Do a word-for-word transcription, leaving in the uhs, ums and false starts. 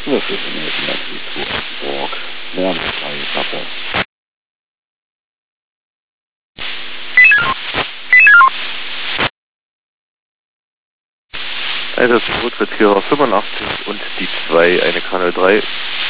Würfel von der Burg. Lärmfreie Klappe. Einsatz Rücktrittsführer fünfundachtzig und die zwei, eine K null drei.